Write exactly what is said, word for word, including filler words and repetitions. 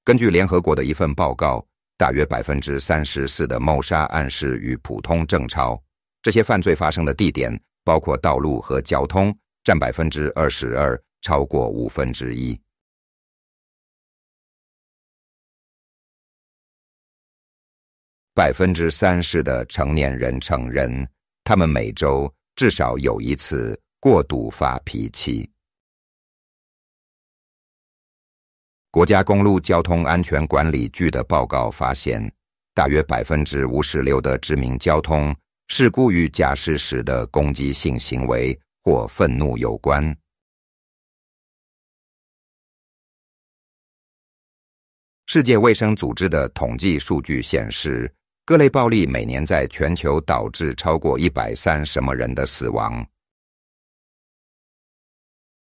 根据联合国的一份报告，大约 百分之三十四 的谋杀案是与普通正超，这些犯罪发生的地点包括道路和交通，占 百分之二十二， 超过五分之一。百分之三十 的成年人承认，他们每周至少有一次过度发脾气。国家公路交通安全管理局的报告发现，大约 百分之五十六 的致命交通事故与驾驶时的攻击性行为或愤怒有关。世界卫生组织的统计数据显示，各类暴力每年在全球导致超过一百三十人的死亡。